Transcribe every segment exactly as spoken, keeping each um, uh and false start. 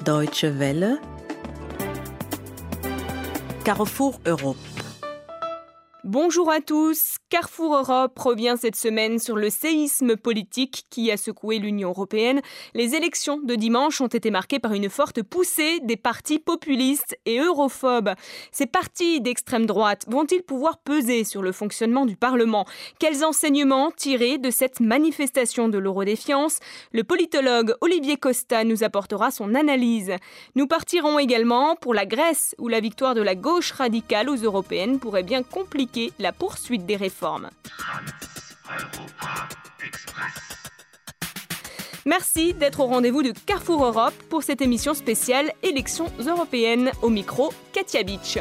Deutsche Welle, Carrefour Europe. Bonjour à tous. Carrefour Europe revient cette semaine sur le séisme politique qui a secoué l'Union européenne. Les élections de dimanche ont été marquées par une forte poussée des partis populistes et europhobes. Ces partis d'extrême droite vont-ils pouvoir peser sur le fonctionnement du Parlement ? Quels enseignements tirer de cette manifestation de l'eurodéfiance ? Le politologue Olivier Costa nous apportera son analyse. Nous partirons également pour la Grèce, où la victoire de la gauche radicale aux européennes pourrait bien compliquer la poursuite des réformes. Merci d'être au rendez-vous de Carrefour Europe pour cette émission spéciale élections européennes. Au micro, Katia Beach.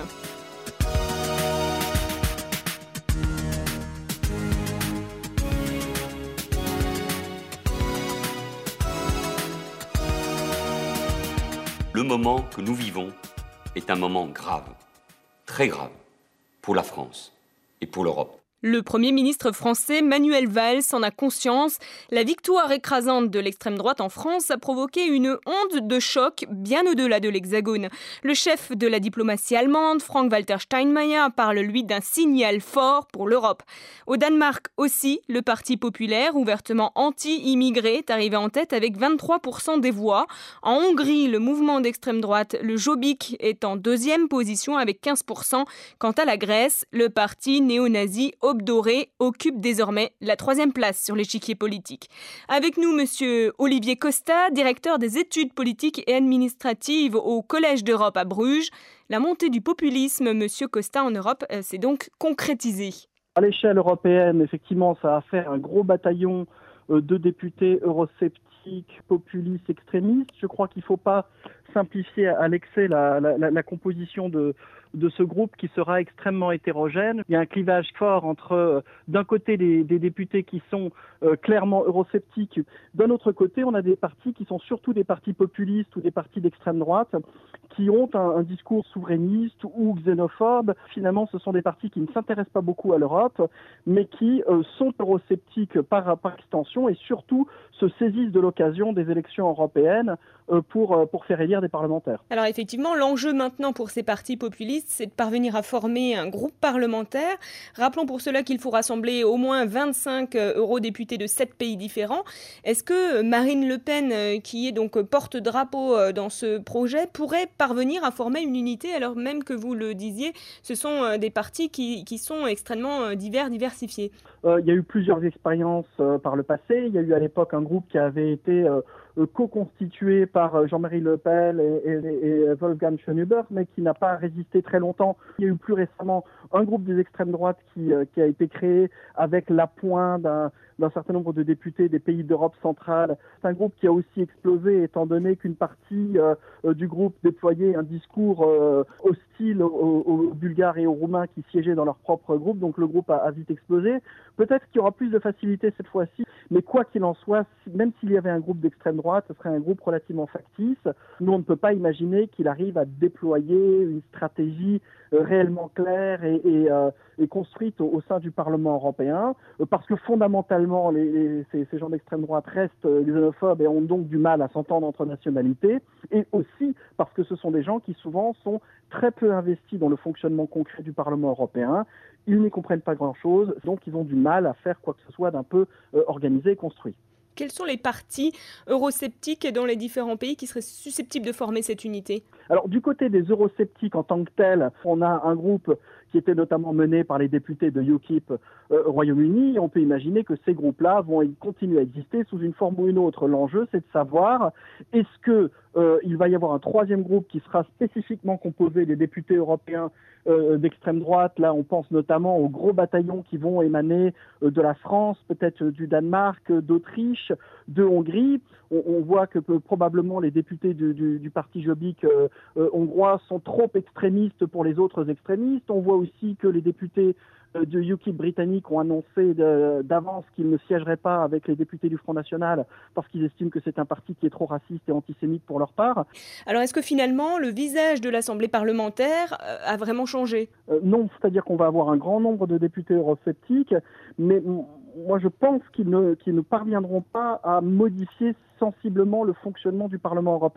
Le moment que nous vivons est un moment grave, très grave, pour la France et pour l'Europe. Le Premier ministre français Manuel Valls en a conscience. La victoire écrasante de l'extrême droite en France a provoqué une onde de choc bien au-delà de l'Hexagone. Le chef de la diplomatie allemande, Frank-Walter Steinmeier, parle lui d'un signal fort pour l'Europe. Au Danemark aussi, le Parti populaire, ouvertement anti-immigré, est arrivé en tête avec vingt-trois pour cent des voix. En Hongrie, le mouvement d'extrême droite, le Jobbik, est en deuxième position avec quinze pour cent. Quant à la Grèce, le parti néo-nazi Obdoré occupe désormais la troisième place sur l'échiquier politique. Avec nous, monsieur Olivier Costa, directeur des études politiques et administratives au Collège d'Europe à Bruges. La montée du populisme, monsieur Costa, en Europe, s'est donc concrétisée. À l'échelle européenne, effectivement, ça a fait un gros bataillon de députés eurosceptiques, populistes, extrémistes. Je crois qu'il ne faut pas simplifier à l'excès la, la, la, la composition de, de ce groupe qui sera extrêmement hétérogène. Il y a un clivage fort entre, euh, d'un côté, des, des députés qui sont euh, clairement eurosceptiques. D'un autre côté, on a des partis qui sont surtout des partis populistes ou des partis d'extrême droite qui ont un, un discours souverainiste ou xénophobe. Finalement, ce sont des partis qui ne s'intéressent pas beaucoup à l'Europe, mais qui euh, sont eurosceptiques par, par extension et surtout se saisissent de l'occasion des élections européennes euh, pour, euh, pour faire élire des parlementaires. Alors effectivement, l'enjeu maintenant pour ces partis populistes, c'est de parvenir à former un groupe parlementaire. Rappelons pour cela qu'il faut rassembler au moins vingt-cinq eurodéputés de sept pays différents. Est-ce que Marine Le Pen, qui est donc porte-drapeau dans ce projet, pourrait parvenir à former une unité, alors même que vous le disiez, ce sont des partis qui, qui sont extrêmement divers, diversifiés? euh, Il y a eu plusieurs expériences euh, par le passé. Il y a eu à l'époque un groupe qui avait été euh, co-constitué par Jean-Marie Le Pen et, et, et Wolfgang Schönhuber, mais qui n'a pas résisté très longtemps. Il y a eu plus récemment un groupe des extrêmes droites qui, euh, qui a été créé avec l'appoint d'un, d'un certain nombre de députés des pays d'Europe centrale. C'est un groupe qui a aussi explosé étant donné qu'une partie euh, du groupe déployait un discours euh, hostile aux, aux Bulgares et aux Roumains qui siégeaient dans leur propre groupe, donc le groupe a, a vite explosé. Peut-être qu'il y aura plus de facilité cette fois-ci, mais quoi qu'il en soit, même s'il y avait un groupe d'extrême droite, ce serait un groupe relativement factice. Nous, on ne peut pas imaginer qu'il arrive à déployer une stratégie euh, réellement claire et, et, euh, et construite au, au sein du Parlement européen, euh, parce que fondamentalement, les, les, ces, ces gens d'extrême droite restent euh, xénophobes et ont donc du mal à s'entendre entre nationalités, et aussi parce que ce sont des gens qui souvent sont très peu investis dans le fonctionnement concret du Parlement européen. Ils n'y comprennent pas grand-chose, donc ils ont du mal à faire quoi que ce soit d'un peu euh, organisé et construit. Quels sont les partis eurosceptiques dans les différents pays qui seraient susceptibles de former cette unité ? Alors, du côté des eurosceptiques en tant que tels, on a un groupe qui était notamment mené par les députés de UKIP euh, au Royaume-Uni. On peut imaginer que ces groupes-là vont continuer à exister sous une forme ou une autre. L'enjeu, c'est de savoir, est-ce que euh, il va y avoir un troisième groupe qui sera spécifiquement composé des députés européens euh, d'extrême droite. Là, on pense notamment aux gros bataillons qui vont émaner euh, de la France, peut-être euh, du Danemark, euh, d'Autriche, de Hongrie. On, on voit que euh, probablement les députés du, du, du parti Jobbik euh, euh, hongrois sont trop extrémistes pour les autres extrémistes. On voit aussi que les députés de UKIP britanniques ont annoncé de, d'avance qu'ils ne siégeraient pas avec les députés du Front National parce qu'ils estiment que c'est un parti qui est trop raciste et antisémite pour leur part. Alors est-ce que finalement le visage de l'Assemblée parlementaire a vraiment changé ? euh, Non, c'est-à-dire qu'on va avoir un grand nombre de députés eurosceptiques, mais moi je pense qu'ils ne, qu'ils ne parviendront pas à modifier sensiblement le fonctionnement du Parlement européen.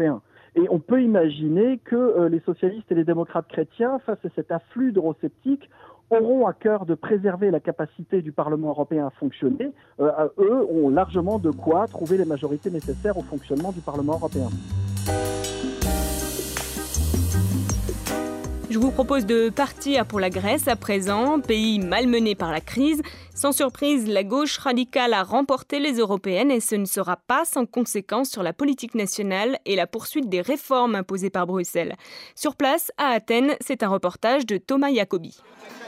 Et on peut imaginer que euh, les socialistes et les démocrates chrétiens, face à cet afflux d'eurosceptiques, auront à cœur de préserver la capacité du Parlement européen à fonctionner. Euh, eux ont largement de quoi trouver les majorités nécessaires au fonctionnement du Parlement européen. Je vous propose de partir pour la Grèce à présent, pays malmené par la crise. Sans surprise, la gauche radicale a remporté les européennes et ce ne sera pas sans conséquence sur la politique nationale et la poursuite des réformes imposées par Bruxelles. Sur place, à Athènes, c'est un reportage de Thomas Jacobi.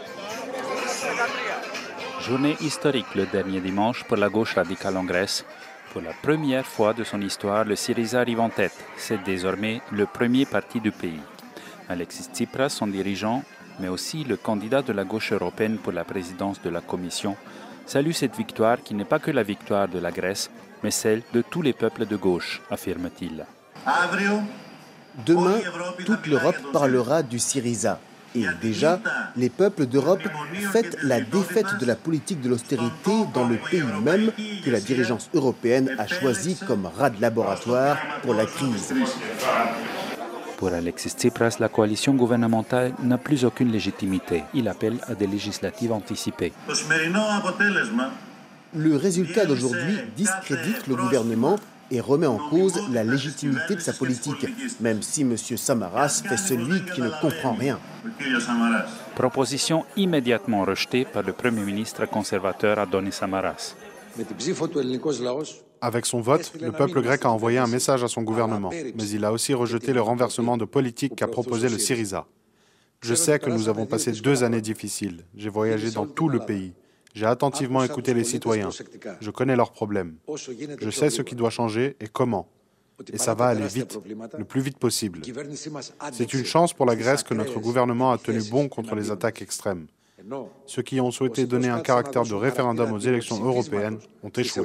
Journée historique le dernier dimanche pour la gauche radicale en Grèce. Pour la première fois de son histoire, le Syriza arrive en tête. C'est désormais le premier parti du pays. Alexis Tsipras, son dirigeant, mais aussi le candidat de la gauche européenne pour la présidence de la Commission, salue cette victoire qui n'est pas que la victoire de la Grèce, mais celle de tous les peuples de gauche, affirme-t-il. Demain, toute l'Europe parlera du Syriza. Et déjà, les peuples d'Europe fêtent la défaite de la politique de l'austérité dans le pays même que la dirigeance européenne a choisi comme rat de laboratoire pour la crise. Pour Alexis Tsipras, la coalition gouvernementale n'a plus aucune légitimité. Il appelle à des législatives anticipées. Le résultat d'aujourd'hui discrédite le gouvernement et remet en cause la légitimité de sa politique, même si M. Samaras fait celui qui ne comprend rien. Proposition immédiatement rejetée par le Premier ministre conservateur Adonis Samaras. Avec son vote, le peuple grec a envoyé un message à son gouvernement, mais il a aussi rejeté le renversement de politique qu'a proposé le Syriza. Je sais que nous avons passé deux années difficiles. J'ai voyagé dans tout le pays. J'ai attentivement écouté les citoyens. Je connais leurs problèmes. Je sais ce qui doit changer et comment. Et ça va aller vite, le plus vite possible. C'est une chance pour la Grèce que notre gouvernement a tenu bon contre les attaques extrêmes. Ceux qui ont souhaité donner un caractère de référendum aux élections européennes ont échoué.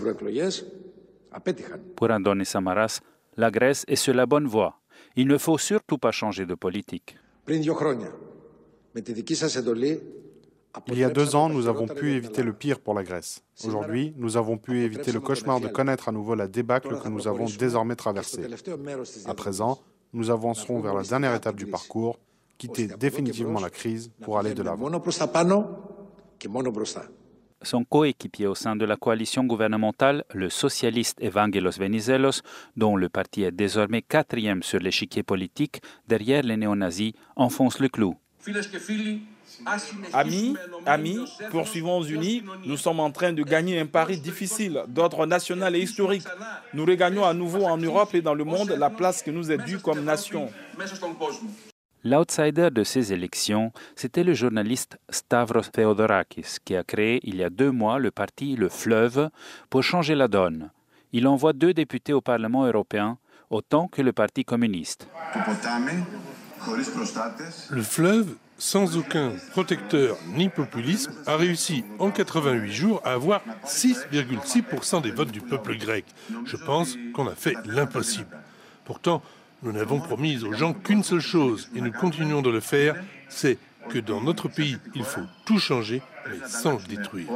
Pour Adonis Samaras, la Grèce est sur la bonne voie. Il ne faut surtout pas changer de politique. Il y a deux ans, nous avons pu éviter le pire pour la Grèce. Aujourd'hui, nous avons pu éviter le cauchemar de connaître à nouveau la débâcle que nous avons désormais traversée. À présent, nous avancerons vers la dernière étape du parcours, quitter définitivement la crise pour aller de l'avant. Son coéquipier au sein de la coalition gouvernementale, le socialiste Evangelos Venizelos, dont le parti est désormais quatrième sur l'échiquier politique, derrière les néo-nazis, enfonce le clou. Amis, amis, poursuivons unis, nous sommes en train de gagner un pari difficile d'ordre national et historique. Nous regagnons à nouveau en Europe et dans le monde la place qui nous est due comme nation. L'outsider de ces élections, c'était le journaliste Stavros Theodorakis, qui a créé il y a deux mois le parti Le Fleuve pour changer la donne. Il envoie deux députés au Parlement européen, autant que le Parti communiste. Le Fleuve, sans aucun protecteur ni populisme, a réussi en quatre-vingt-huit jours à avoir six virgule six pour cent des votes du peuple grec. Je pense qu'on a fait l'impossible. Pourtant, nous n'avons promis aux gens qu'une seule chose, et nous continuons de le faire, c'est que dans notre pays, il faut tout changer, mais sans le détruire.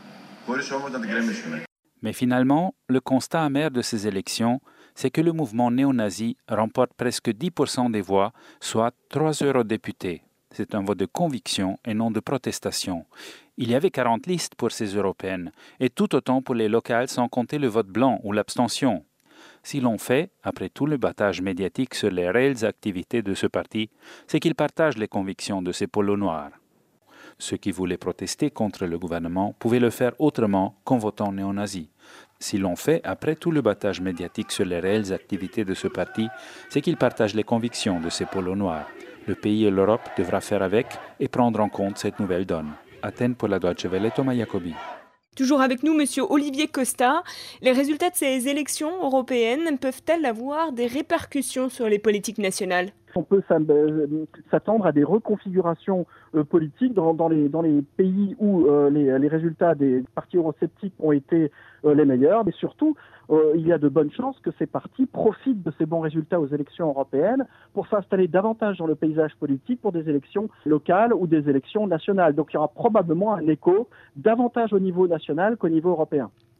Mais finalement, le constat amer de ces élections, c'est que le mouvement néo-nazi remporte presque dix pour cent des voix, soit trois eurodéputés. C'est un vote de conviction et non de protestation. Il y avait quarante listes pour ces européennes, et tout autant pour les locales sans compter le vote blanc ou l'abstention. Si l'on fait, après tout le battage médiatique sur les réelles activités de ce parti, c'est qu'il partage les convictions de ces polos noirs. Ceux qui voulaient protester contre le gouvernement pouvaient le faire autrement qu'en votant néo-nazi. Si l'on fait, après tout le battage médiatique sur les réelles activités de ce parti, c'est qu'il partage les convictions de ces polos noirs. Le pays et l'Europe devra faire avec et prendre en compte cette nouvelle donne. Athènes pour la Deutsche Welle, Thomas Jacobi. Toujours avec nous, Monsieur Olivier Costa. Les résultats de ces élections européennes peuvent-elles avoir des répercussions sur les politiques nationales ? On peut s'attendre à des reconfigurations euh, politiques dans, dans, les, dans les pays où euh, les, les résultats des partis eurosceptiques ont été euh, les meilleurs, mais surtout, euh, il y a de bonnes chances que ces partis profitent de ces bons résultats aux élections européennes pour s'installer davantage dans le paysage politique pour des élections locales ou des élections nationales. Donc il y aura probablement un écho davantage au niveau national qu'au niveau européen.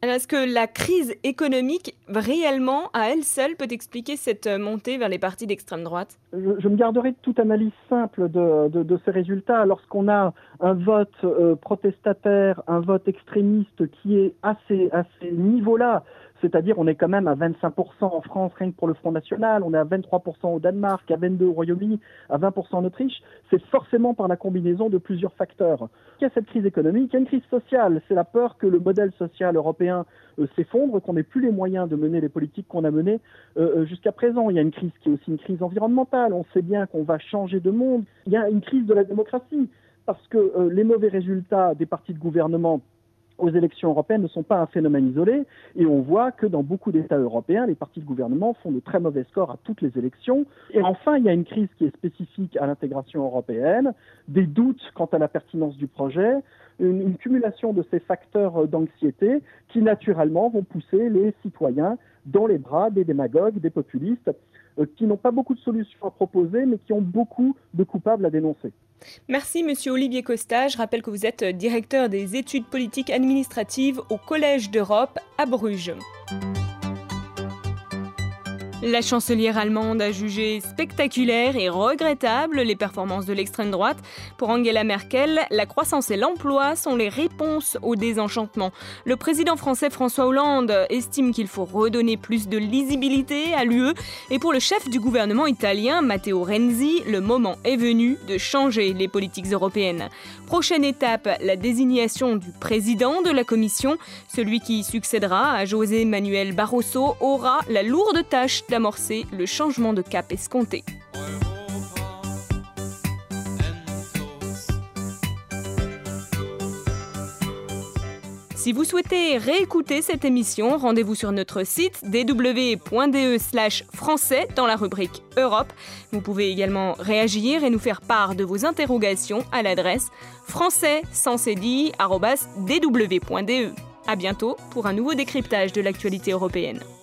Alors, est-ce que la crise économique, réellement, à elle seule, peut expliquer cette montée vers les partis d'extrême droite ? je, je me garderai de toute analyse simple de, de, de ces résultats. Lorsqu'on a un vote euh, protestataire, un vote extrémiste qui est à ces, à ces niveaux-là, c'est-à-dire on est quand même à vingt-cinq pour cent en France, rien que pour le Front National, on est à vingt-trois pour cent au Danemark, à vingt-deux pour cent au Royaume-Uni, à vingt pour cent en Autriche, c'est forcément par la combinaison de plusieurs facteurs. Il y a cette crise économique, il y a une crise sociale, c'est la peur que le modèle social européen euh, s'effondre, qu'on n'ait plus les moyens de mener les politiques qu'on a menées euh, jusqu'à présent. Il y a une crise qui est aussi une crise environnementale, on sait bien qu'on va changer de monde. Il y a une crise de la démocratie, parce que euh, les mauvais résultats des partis de gouvernement aux élections européennes ne sont pas un phénomène isolé, et on voit que dans beaucoup d'États européens, les partis de gouvernement font de très mauvais scores à toutes les élections. Et enfin, il y a une crise qui est spécifique à l'intégration européenne, des doutes quant à la pertinence du projet, une, une cumulation de ces facteurs d'anxiété qui, naturellement, vont pousser les citoyens dans les bras des démagogues, des populistes, euh, qui n'ont pas beaucoup de solutions à proposer, mais qui ont beaucoup de coupables à dénoncer. Merci Monsieur Olivier Costa. Je rappelle que vous êtes directeur des études politiques administratives au Collège d'Europe à Bruges. La chancelière allemande a jugé spectaculaire et regrettable les performances de l'extrême droite. Pour Angela Merkel, la croissance et l'emploi sont les réponses au désenchantement. Le président français François Hollande estime qu'il faut redonner plus de lisibilité à l'U E. Et pour le chef du gouvernement italien, Matteo Renzi, le moment est venu de changer les politiques européennes. Prochaine étape, la désignation du président de la Commission. Celui qui succédera à José Manuel Barroso aura la lourde tâche d'amorcer le changement de cap escompté. Si vous souhaitez réécouter cette émission, rendez-vous sur notre site d w point d e slash français dans la rubrique Europe. Vous pouvez également réagir et nous faire part de vos interrogations à l'adresse français sans cédille arobase d w point d e. À bientôt pour un nouveau décryptage de l'actualité européenne.